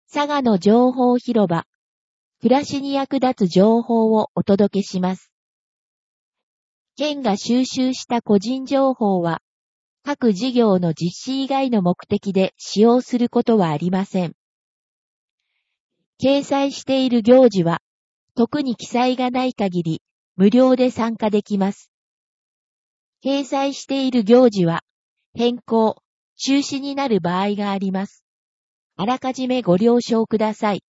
佐賀の情報広場、暮らしに役立つ情報をお届けします。県が収集した個人情報は、各事業の実施以外の目的で使用することはありません。掲載している行事は、特に記載がない限り、無料で参加できます。掲載している行事は、変更、中止になる場合があります。あらかじめご了承ください。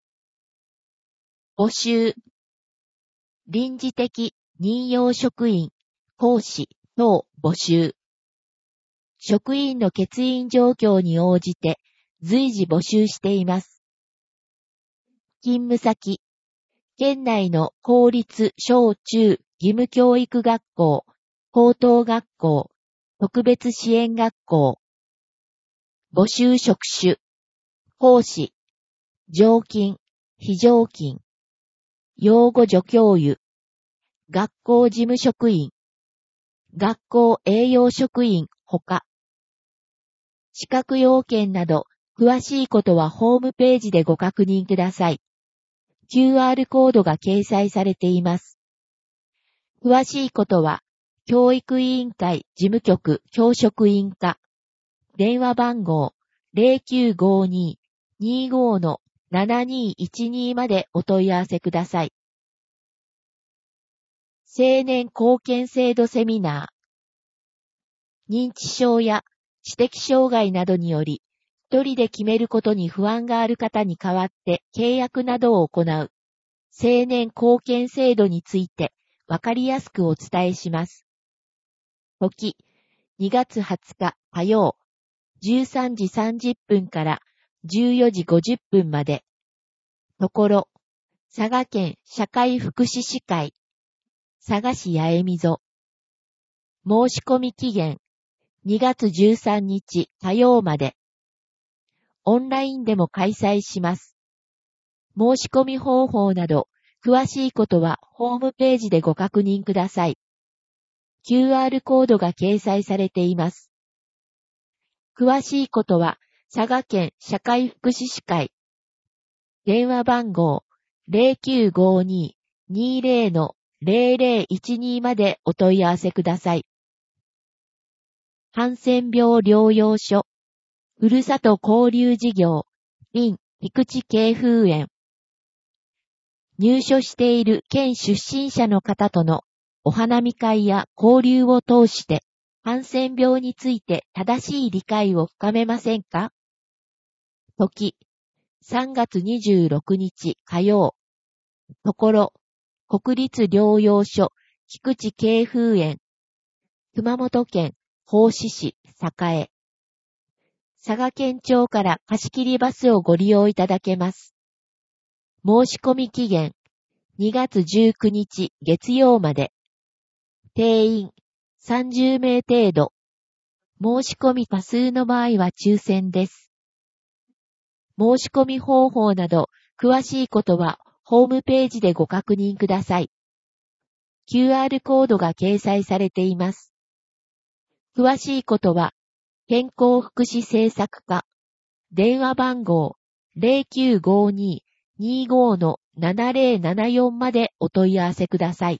募集。臨時的任用職員、講師等募集。職員の欠員状況に応じて随時募集しています。勤務先。県内の公立小中義務教育学校、高等学校、特別支援学校。募集職種。講師。常勤、非常勤。養護助教諭。学校事務職員。学校栄養職員ほか。資格要件など、詳しいことはホームページでご確認ください。QR コードが掲載されています。詳しいことは、教育委員会事務局教職員課。電話番号 0952-25-7212 までお問い合わせください。青年貢献制度セミナー。認知症や知的障害などにより、一人で決めることに不安がある方に代わって契約などを行う青年貢献制度についてわかりやすくお伝えします。時、2月20日火曜、13時30分から14時50分まで。ところ、佐賀県社会福祉士会、佐賀市八重溝。申し込み期限、2月13日火曜まで。オンラインでも開催します。申し込み方法など、詳しいことはホームページでご確認ください。QR コードが掲載されています。詳しいことは、佐賀県社会福祉士会。電話番号 0952-20-0012 までお問い合わせください。ハンセン病療養所。ふるさと交流事業、林菊池慶風園。入所している県出身者の方とのお花見会や交流を通して、ハンセン病について正しい理解を深めませんか？時、3月26日火曜。ところ、国立療養所、菊池慶風園。熊本県合志市栄。佐賀県庁から貸し切りバスをご利用いただけます。申し込み期限、2月19日月曜まで。定員、30名程度。申し込み多数の場合は抽選です。申し込み方法など、詳しいことはホームページでご確認ください。QR コードが掲載されています。詳しいことは、健康福祉政策課、電話番号 0952-25-7074 までお問い合わせください。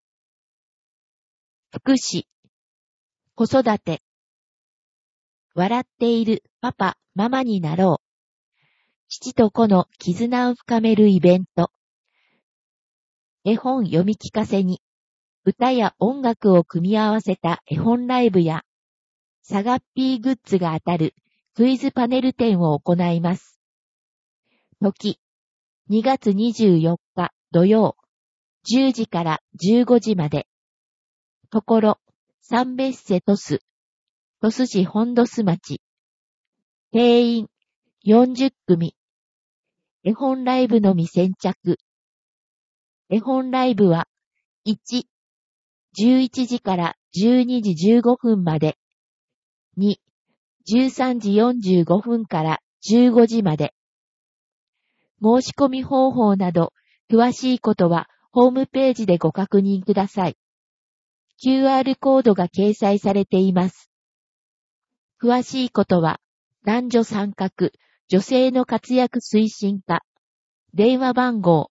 福祉、子育て、笑っているパパ、ママになろう。父と子の絆を深めるイベント。絵本読み聞かせに、歌や音楽を組み合わせた絵本ライブや、サガッピーグッズが当たるクイズパネル展を行います。時、2月24日土曜、10時から15時まで。ところ、サンベッセトス、鳥栖市本土須町。定員、40組。絵本ライブのみ先着。絵本ライブは、1、11時から12時15分まで。2、13時45分から15時まで。申し込み方法など、詳しいことはホームページでご確認ください。QR コードが掲載されています。詳しいことは、男女参画女性の活躍推進課。電話番号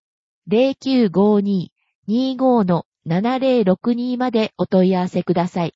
0952-25-7062 までお問い合わせください。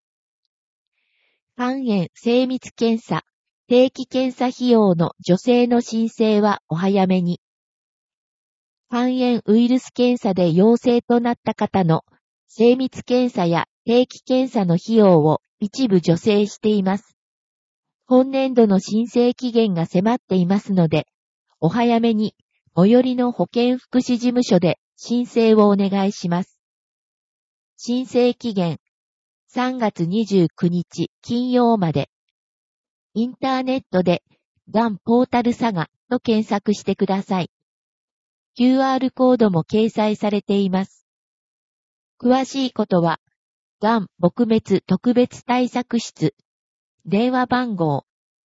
肝炎精密検査、定期検査費用の助成の申請はお早めに。肝炎ウイルス検査で陽性となった方の精密検査や定期検査の費用を一部助成しています。本年度の申請期限が迫っていますので、お早めに最寄りの保健福祉事務所で申請をお願いします。申請期限3月29日金曜まで。インターネットでがんポータル佐賀と検索してください。QR コードも掲載されています。詳しいことは、がん撲滅特別対策室、電話番号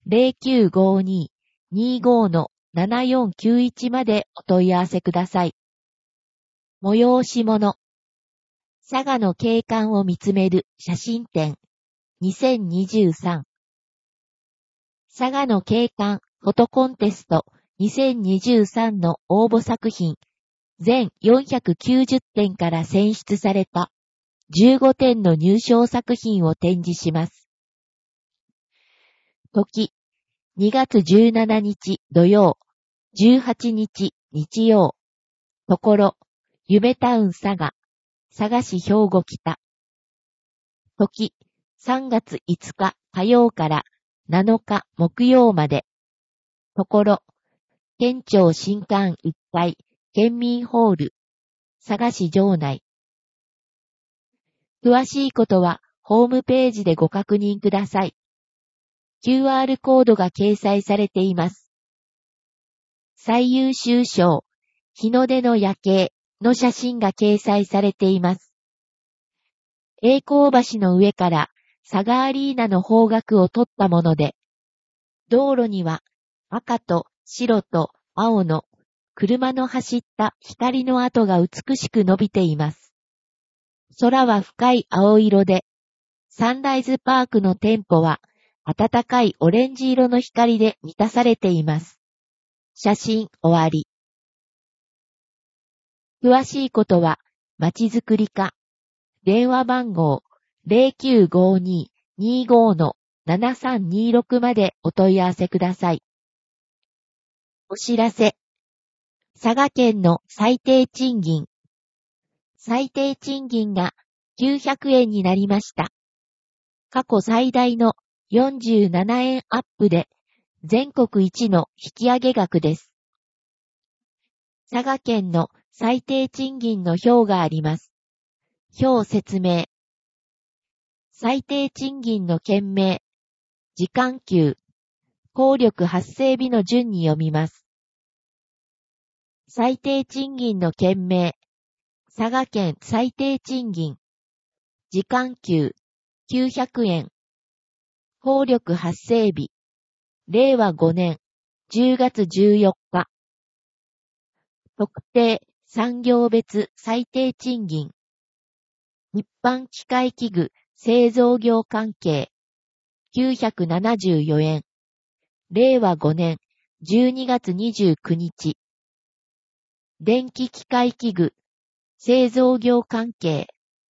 0952-25-7491 までお問い合わせください。催し物。佐賀の景観を見つめる写真展2023。佐賀の景観フォトコンテスト2023の応募作品全490点から選出された15点の入賞作品を展示します。時、2月17日土曜、18日日曜。ところ、夢タウン佐賀、佐賀市兵庫北。時、3月5日火曜から7日木曜まで。ところ、県庁新館1階、県民ホール、佐賀市城内。詳しいことは、ホームページでご確認ください。QR コードが掲載されています。最優秀賞、日の出の夜景の写真が掲載されています。栄光橋の上から佐賀アリーナの方角を撮ったもので、道路には赤と白と青の車の走った光の跡が美しく伸びています。空は深い青色で、サンライズパークの店舗は暖かいオレンジ色の光で満たされています。写真終わり。詳しいことは、まちづくり課。電話番号 0952-25-7326 までお問い合わせください。お知らせ。佐賀県の最低賃金。最低賃金が900円になりました。過去最大の47円アップで全国一の引き上げ額です。佐賀県の最低賃金の表があります。表説明。最低賃金の県名、時間給、効力発生日の順に読みます。最低賃金の県名、佐賀県最低賃金、時間給、900円、効力発生日、令和5年10月14日、特定産業別最低賃金、一般機械器具製造業関係974円。令和5年12月29日。電気機械器具製造業関係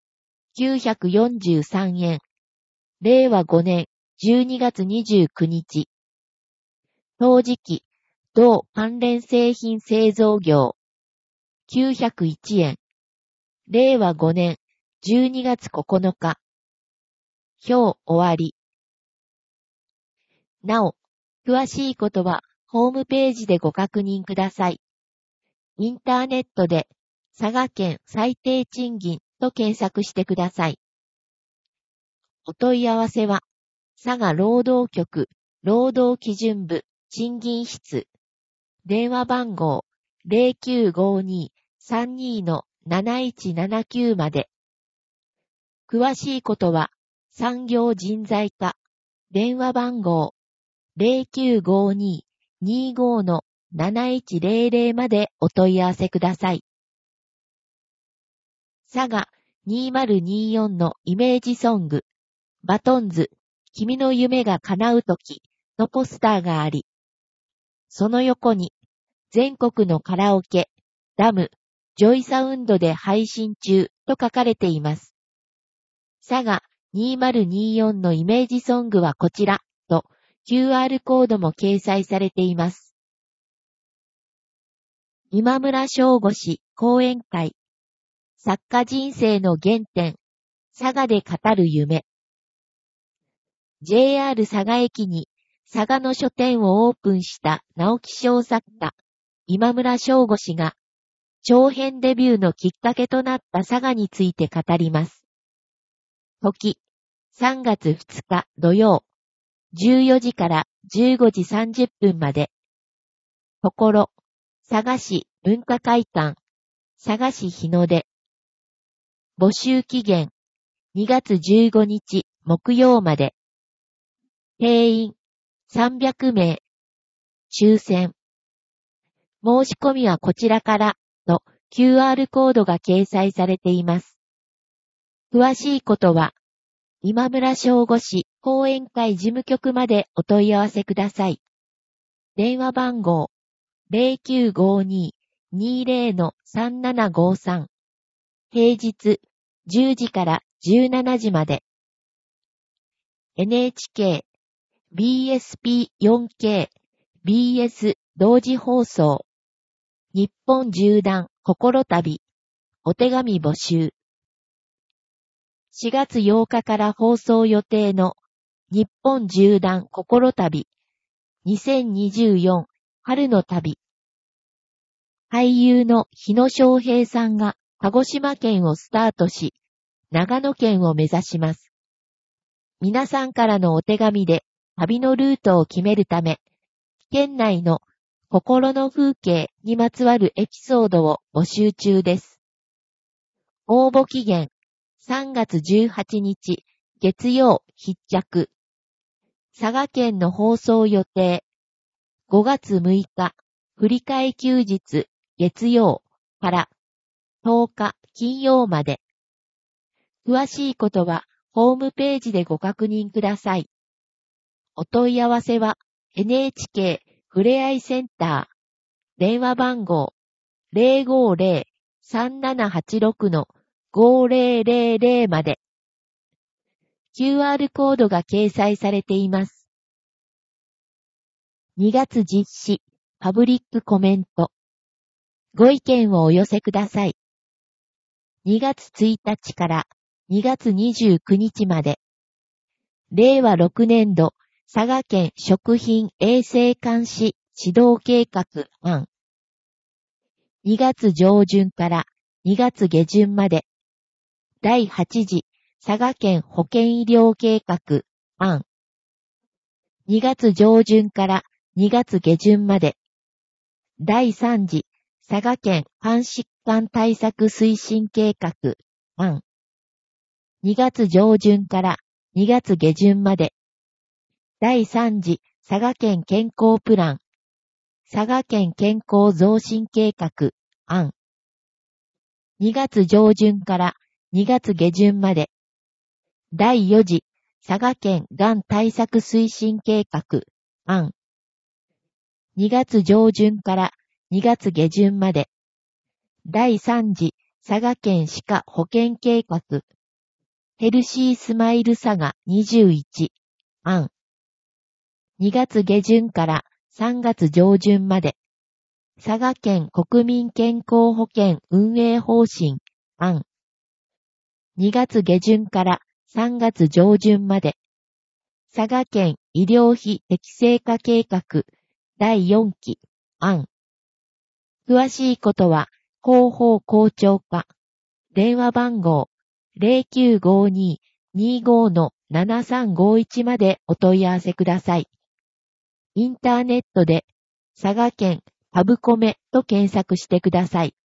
943円。令和5年12月29日。陶磁器同関連製品製造業901円。令和5年12月9日。表終わり。なお、詳しいことはホームページでご確認ください。インターネットで佐賀県最低賃金と検索してください。お問い合わせは、佐賀労働局労働基準部賃金室電話番号 0952-32-7179 まで。詳しいことは産業人材課電話番号 0952-25-7100 までお問い合わせください。佐賀2024のイメージソング、バトンズ、君の夢が叶うときのポスターがあり、 その横に、全国のカラオケ、ダム、ジョイサウンドで配信中と書かれています。佐賀2024のイメージソングはこちらと QR コードも掲載されています。今村翔吾氏講演会。作家人生の原点。佐賀で語る夢。JR 佐賀駅に佐賀の書店をオープンした直木賞作家、今村翔吾氏が長編デビューのきっかけとなった佐賀について語ります。時、3月2日土曜、14時から15時30分まで。ところ、佐賀市文化会館、佐賀市日の出。募集期限、2月15日木曜まで。定員、300名。抽選。申し込みはこちらから、と QR コードが掲載されています。詳しいことは、今村翔吾氏講演会事務局までお問い合わせください。電話番号、0952-20-3753。平日、10時から17時まで。NHK、BSP4K、BS 同時放送。日本縦断心旅。お手紙募集。4月8日から放送予定の日本縦断心旅。2024春の旅。俳優の日野翔平さんが鹿児島県をスタートし、長野県を目指します。皆さんからのお手紙で旅のルートを決めるため、県内の心の風景にまつわるエピソードを募集中です。応募期限3月18日月曜必着。佐賀県の放送予定5月6日振り替え休日月曜から10日金曜まで。詳しいことはホームページでご確認ください。お問い合わせは NHK ふれあいセンター電話番号 050-3786-5000 まで。QR コードが掲載されています。2月実施パブリックコメント。ご意見をお寄せください。2月1日から2月29日まで。令和6年度佐賀県食品衛生監視指導計画案。2月上旬から2月下旬まで。第8次佐賀県保健医療計画案。2月上旬から2月下旬まで。第3次佐賀県肝疾患対策推進計画案。2月上旬から2月下旬まで。第3次佐賀県健康プラン。佐賀県健康増進計画案。2月上旬から2月下旬まで。第4次佐賀県がん対策推進計画案。2月上旬から2月下旬まで。第3次佐賀県歯科保健計画。ヘルシースマイル佐賀21案。2月下旬から3月上旬まで。佐賀県国民健康保険運営方針案。2月下旬から3月上旬まで。佐賀県医療費適正化計画第4期案。詳しいことは広報校長課電話番号 0952-25-7351 までお問い合わせください。インターネットで佐賀県パブコメと検索してください。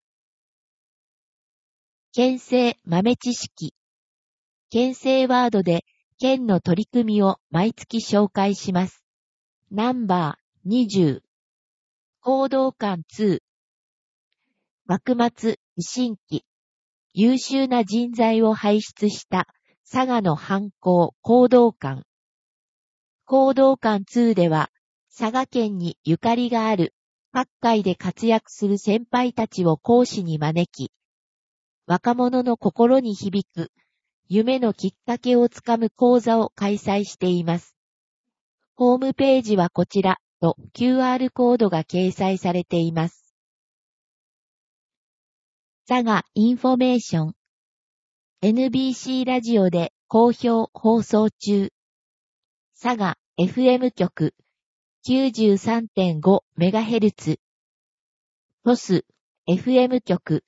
県政豆知識。県政ワードで県の取り組みを毎月紹介します。ナンバー20。行動館2。幕末維新期。優秀な人材を輩出した佐賀の藩校行動館。行動館2では佐賀県にゆかりがある各界で活躍する先輩たちを講師に招き、若者の心に響く夢のきっかけをつかむ講座を開催しています。ホームページはこちらと QR コードが掲載されています。佐賀インフォメーション NBC ラジオで好評放送中。佐賀 FM 局 93.5MHz 鳥栖 FM 局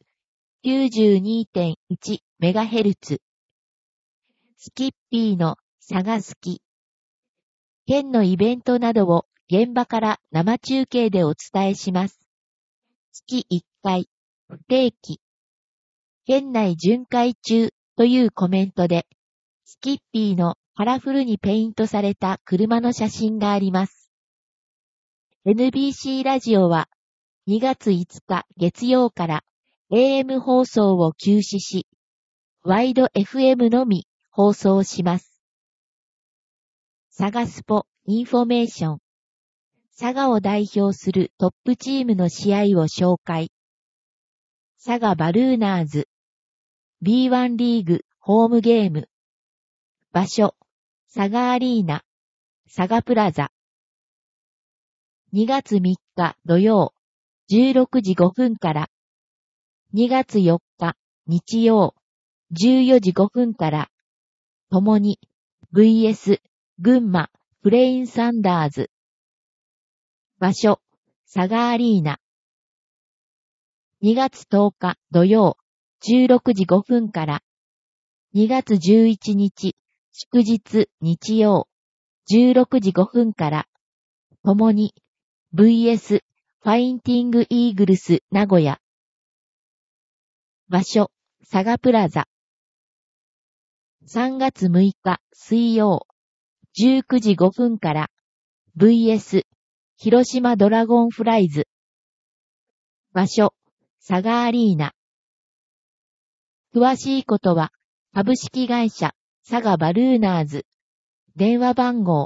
92.1MHz スキッピーの佐賀好き。県のイベントなどを現場から生中継でお伝えします。月1回、不定期。県内巡回中というコメントで、スキッピーのカラフルにペイントされた車の写真があります。NBC ラジオは2月5日月曜から AM 放送を休止し、ワイド FM のみ放送します。佐賀スポインフォメーション。佐賀を代表するトップチームの試合を紹介。佐賀バルーナーズ B1 リーグホームゲーム。場所、佐賀アリーナ、佐賀プラザ。2月3日土曜、16時5分から。2月4日日曜、14時5分から。ともに VS 群馬プレインサンダーズ。場所、佐賀アリーナ。2月10日土曜、16時5分から。2月11日、祝日日曜、16時5分から。ともに VS ファインティングイーグルス名古屋。場所、佐賀プラザ。3月6日水曜、19時5分から。VS 広島ドラゴンフライズ。場所、佐賀アリーナ。詳しいことは、株式会社佐賀バルーナーズ。電話番号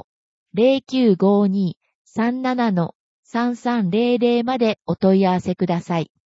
0952-37-3300 までお問い合わせください。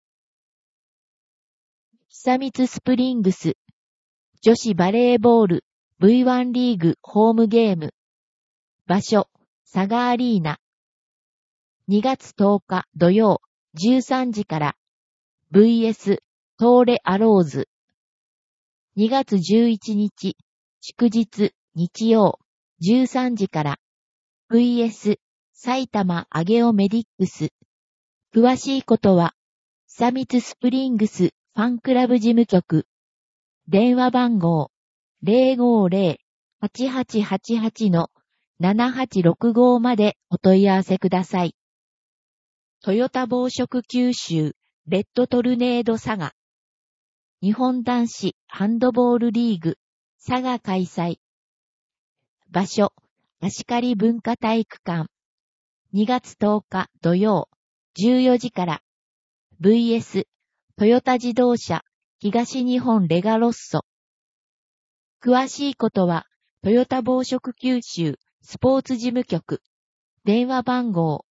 久光スプリングス女子バレーボール V1 リーグホームゲーム。場所、佐賀アリーナ。2月10日土曜13時から。VS 東レアローズ。2月11日祝日日曜13時から。VS 埼玉アゲオメディックス。詳しいことは、久光スプリングスファンクラブ事務局。電話番号 050-8888-7865 までお問い合わせください。トヨタ紡織九州レッドトルネード佐賀。日本男子ハンドボールリーグ佐賀開催。場所、芦刈文化体育館。2月10日土曜14時から。VS トヨタ自動車東日本レガロッソ。詳しいことは、トヨタ紡織九州スポーツ事務局。電話番号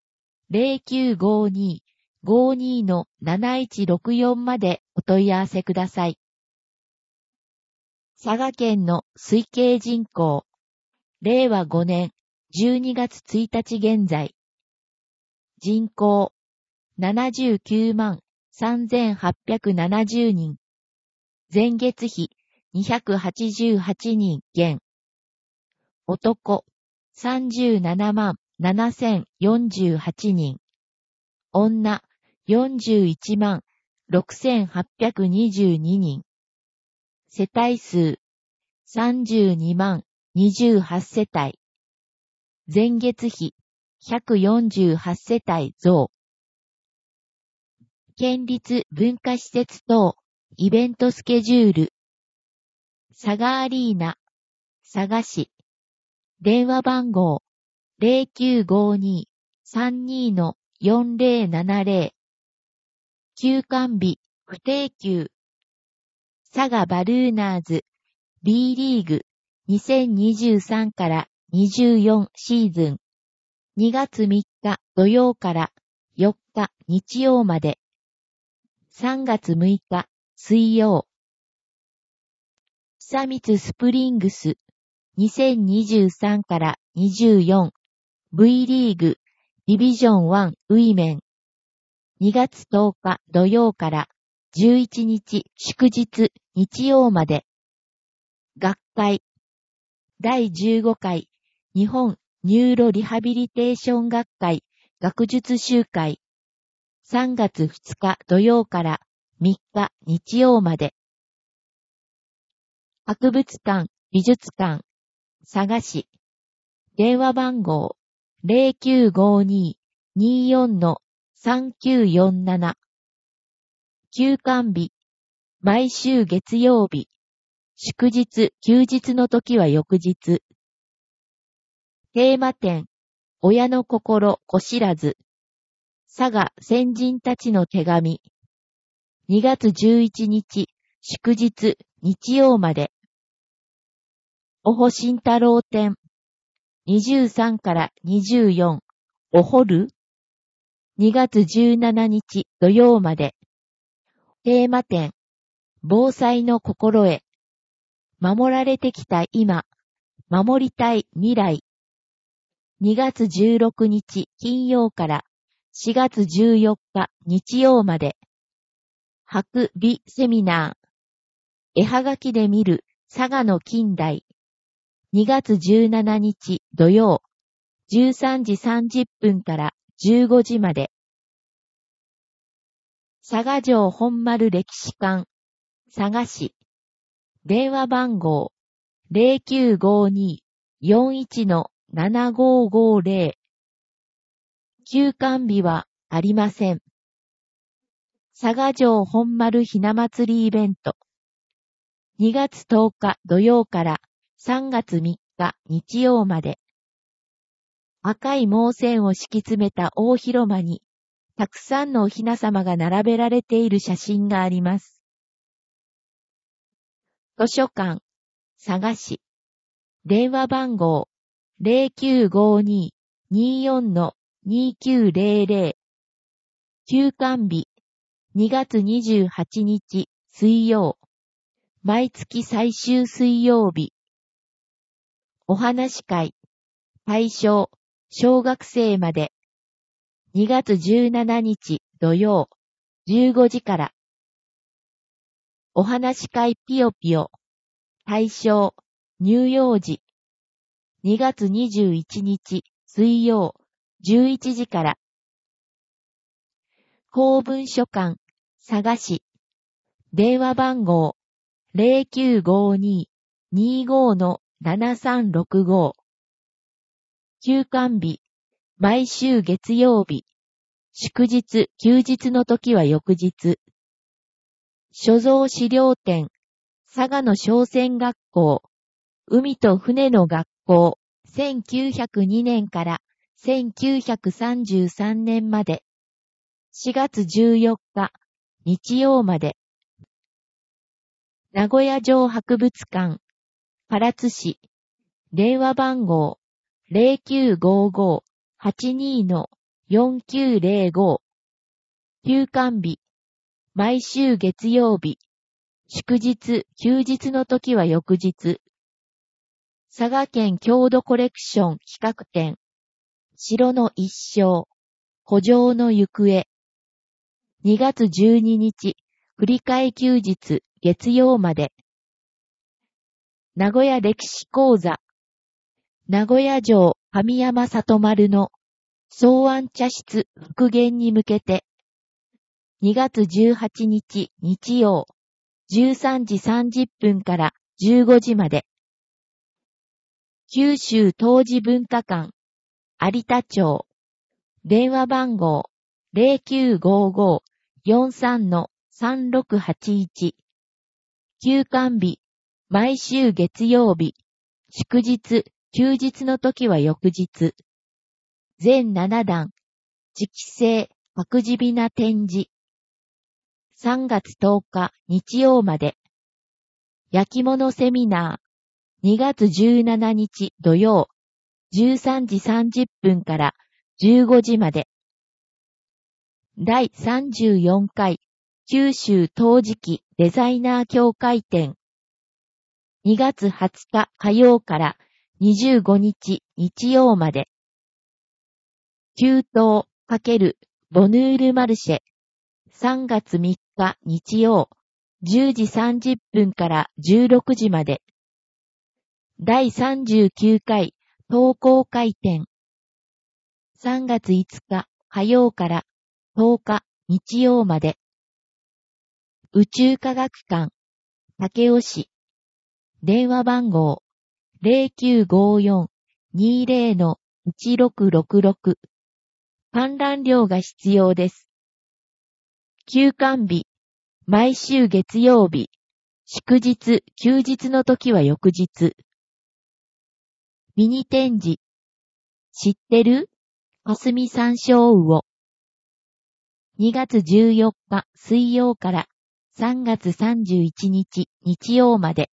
0952-52-7164 までお問い合わせください。佐賀県の推計人口。令和5年12月1日現在。人口79万3870人。前月比288人減。男37万7048人。女41万6822人。世帯数32万28世帯。前月比148世帯増。県立文化施設等イベントスケジュール。佐賀アリーナ、佐賀市。電話番号 0952-32-4070。休館日不定休。佐賀バルーナーズ B リーグ2023から24シーズン。 2月3日土曜から4日日曜まで。3月6日水曜。久光スプリングス2023から24 V リーグディビジョン1ウィメン。2月10日土曜から11日祝日日曜まで。学会第15回日本ニューロリハビリテーション学会学術集会3月2日土曜から3日日曜まで。博物館美術館佐賀市電話番号 0952-24-3947 休館日毎週月曜日祝日休日の時は翌日。テーマ展親の心子知らず佐賀先人たちの手紙2月11日祝日日曜まで。おほしんたろう展23から24おほる2月17日土曜まで。テーマ展防災の心得守られてきた今守りたい未来2月16日金曜から4月14日日曜まで。博美セミナー絵はがきで見る佐賀の近代2月17日土曜13時30分から15時まで。佐賀城本丸歴史館佐賀市電話番号 0952-41-7550 休館日はありません。佐賀城本丸ひな祭りイベント2月10日土曜から3月3日日曜まで。赤い毛線を敷き詰めた大広間にたくさんのおひなさまが並べられている写真があります。図書館佐賀市電話番号 0952-24-2900 休館日2月28日水曜毎月最終水曜日。お話会対象小学生まで2月17日土曜15時から。お話会ぴよぴよ対象乳幼児2月21日水曜11時から。公文書館佐賀市電話番号 0952-25-7365 休館日毎週月曜日祝日休日の時は翌日。所蔵資料展佐賀の商船学校海と船の学校1902年から1933年まで4月14日日曜まで。名古屋城博物館唐津市電話番号 0955-82-4905 休館日毎週月曜日祝日休日の時は翌日。佐賀県郷土コレクション企画展城の一生古城の行方2月12日振り替え休日月曜まで。名古屋歴史講座名古屋城神山里丸の草案茶室復元に向けて2月18日日曜13時30分から15時まで。九州陶磁文化館有田町電話番号 0955-43-3681 休館日毎週月曜日祝日休日の時は翌日。全7段直製白磁美な展示3月10日日曜まで。焼き物セミナー2月17日土曜 13時30分から15時まで。第34回九州陶磁器デザイナー協会展。2月20日火曜から25日日曜まで。給湯×ボヌールマルシェ。3月3日日曜。10時30分から16時まで。第39回陶工会展。3月5日火曜から10日日曜まで。宇宙科学館、武雄市。電話番号 0954-20-1666。観覧料が必要です。休館日、毎週月曜日。祝日、休日の時は翌日。ミニ展示。知ってる？霞山椒魚。2月14日水曜から3月31日日曜まで。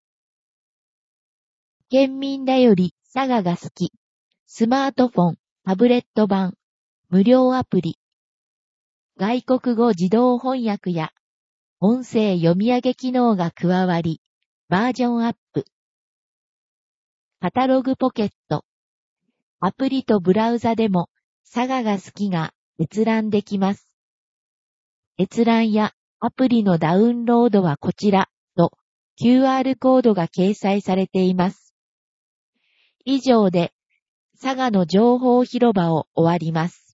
県民だより佐賀が好き。スマートフォン、タブレット版、無料アプリ。外国語自動翻訳や音声読み上げ機能が加わり、バージョンアップ。カタログポケット。アプリとブラウザでも佐賀が好きが閲覧できます。閲覧やアプリのダウンロードはこちらと QR コードが掲載されています。以上で佐賀の情報広場を終わります。